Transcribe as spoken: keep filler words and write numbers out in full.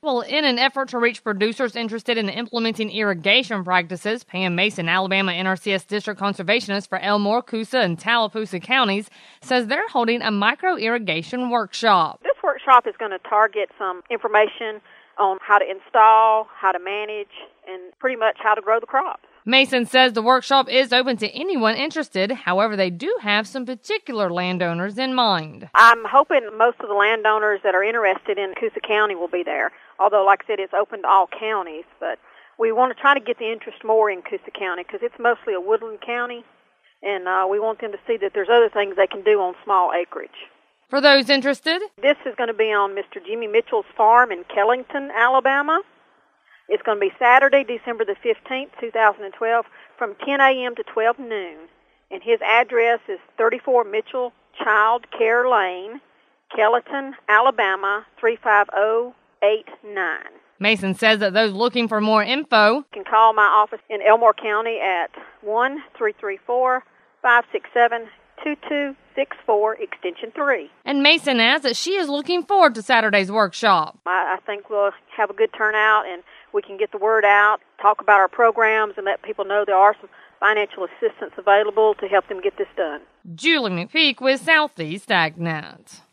Well, in an effort to reach producers interested in implementing irrigation practices, Pam Mason, Alabama N R C S District Conservationist for Elmore, Coosa, and Tallapoosa counties, says they're holding a micro-irrigation workshop. This workshop is going to target some information on how to install, how to manage, and pretty much how to grow the crops. Mason says the workshop is open to anyone interested. However, they do have some particular landowners in mind. I'm hoping most of the landowners that are interested in Coosa County will be there, although, like I said, it's open to all counties. But we want to try to get the interest more in Coosa County because it's mostly a woodland county, and uh, we want them to see that there's other things they can do on small acreage. For those interested, this is going to be on Mister Jimmy Mitchell's farm in Kellington, Alabama. It's going to be Saturday, December the fifteenth, two thousand twelve, from ten a.m. to twelve noon. And his address is thirty-four Mitchell Child Care Lane, Kellington, Alabama, three five zero eight nine. Mason says that those looking for more info You can call my office in Elmore County at one three three four, five six seven, two two six four, extension three. And Mason adds that she is looking forward to Saturday's workshop. I, I think we'll have a good turnout, and we can get the word out, talk about our programs, and let people know there are some financial assistance available to help them get this done. Julie McPeak with Southeast AgNet.